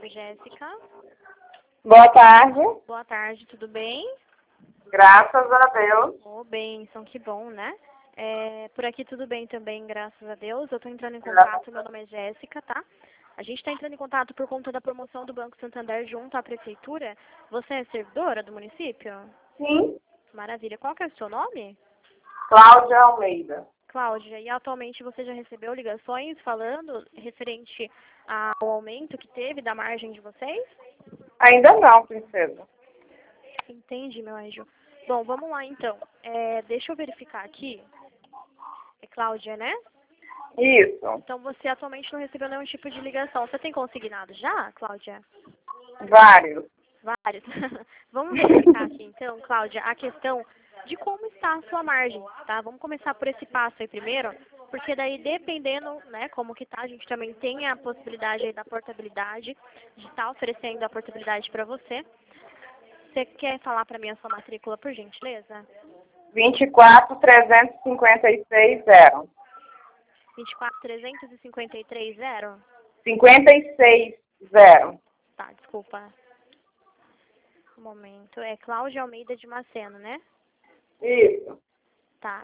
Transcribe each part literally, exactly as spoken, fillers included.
tarde, Jéssica. Boa tarde. Boa tarde, tudo bem? Graças a Deus. Oh, bênção, que bom, né? É, por aqui tudo bem também, graças a Deus. Eu estou entrando em contato, meu nome é Jéssica, tá? A gente está entrando em contato por conta da promoção do Banco Santander junto à Prefeitura. Você é servidora do município? Sim. Maravilha. Qual que é o seu nome? Cláudia Almeida. Cláudia, e atualmente você já recebeu ligações falando referente ao aumento que teve da margem de vocês? Ainda não, princesa. Entendi, meu anjo. Bom, vamos lá então. É, deixa eu verificar aqui. É Cláudia, né? Isso. Então você atualmente não recebeu nenhum tipo de ligação. Você tem consignado já, Cláudia? Vários. Vários. Vamos verificar aqui então, Cláudia, a questão de como está a sua margem, tá? Vamos começar por esse passo aí primeiro, porque daí dependendo, né, como que tá, a gente também tem a possibilidade aí da portabilidade, de estar oferecendo a portabilidade para você. Você quer falar para mim a sua matrícula, por gentileza? vinte e quatro, trezentos e cinquenta e seis, zero. vinte e quatro, trezentos e cinquenta e três, zero? cinquenta e seis, zero. Tá, desculpa. Um momento. É Cláudia Almeida de Maceno, né? Isso. Tá.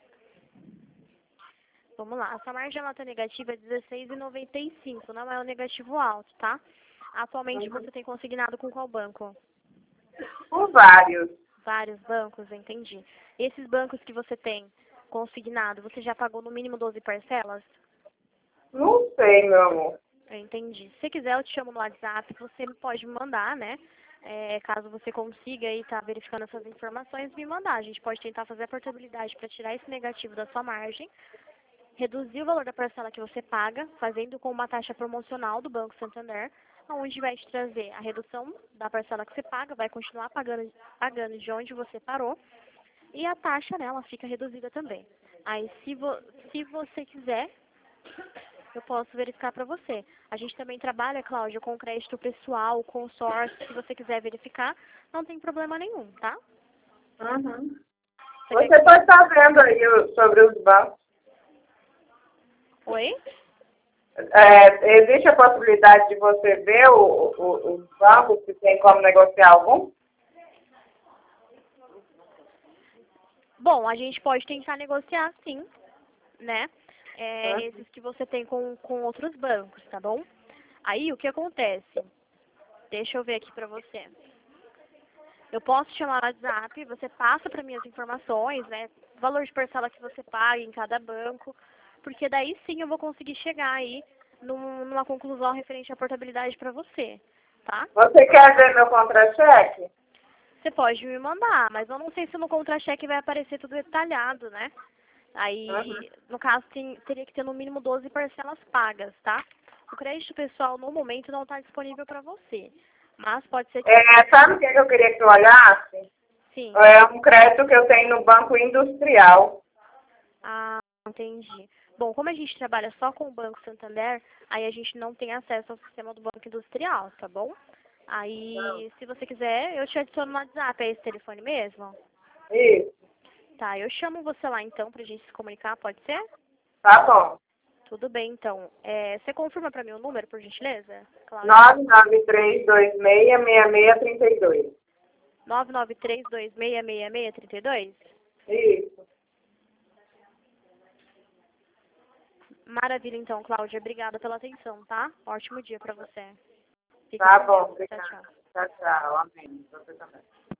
Vamos lá. A sua margem ela tá negativa é dezesseis vírgula noventa e cinco. Não é um negativo alto, tá? Atualmente você tem consignado com qual banco? Por vários. Vários bancos, entendi. Esses bancos que você tem consignado, você já pagou no mínimo doze parcelas? Não sei, meu amor. Eu entendi. Se quiser, eu te chamo no WhatsApp, você pode me mandar, né? É, caso você consiga aí estar verificando essas informações, me mandar. A gente pode tentar fazer a portabilidade para tirar esse negativo da sua margem, reduzir o valor da parcela que você paga, fazendo com uma taxa promocional do Banco Santander, onde vai te trazer a redução da parcela que você paga, vai continuar pagando, pagando de onde você parou, e a taxa, né, ela fica reduzida também. Aí, se, vo, se você quiser, eu posso verificar para você. A gente também trabalha, Cláudia, com crédito pessoal, consórcio, se você quiser verificar, não tem problema nenhum, tá? Uhum. Você Você quer que... pode estar vendo aí o- sobre os bancos. Oi? É, existe a possibilidade de você ver o, o, os bancos que tem como negociar algum? Bom, a gente pode tentar negociar sim, né? É, Uhum. esses que você tem com, com outros bancos, tá bom? Aí, o que acontece? Deixa eu ver aqui pra você. Eu posso te chamar no WhatsApp, você passa para mim as informações, né? Valor de parcela que você paga em cada banco, porque daí sim eu vou conseguir chegar aí num, numa conclusão referente à portabilidade para você, tá? Você quer ver meu contra-cheque? Você pode me mandar, mas eu não sei se no contra-cheque vai aparecer tudo detalhado, né? Aí, Uhum. no caso, tem, teria que ter no mínimo doze parcelas pagas, tá? O crédito pessoal, no momento, não está disponível para você. Mas pode ser que você... É, sabe o que eu queria que tu olhasse? Sim. É um crédito que eu tenho no Banco Industrial. Ah, entendi. Bom, como a gente trabalha só com o Banco Santander, aí a gente não tem acesso ao sistema do Banco Industrial, tá bom? Aí, se você quiser, eu te adiciono no WhatsApp. É esse telefone mesmo? Isso. Tá, eu chamo você lá então pra gente se comunicar, pode ser? Tá bom. Tudo bem, então. É, você confirma pra mim o número, por gentileza? Claro. nove nove três dois seis, seis seis três dois. nove nove três dois seis seis seis três dois? Isso. Maravilha, então, Cláudia. Obrigada pela atenção, tá? Ótimo dia pra você. Fica Tá com bom, Deus. Tchau, obrigada. tchau. Tchau, tchau. Amém. Você também.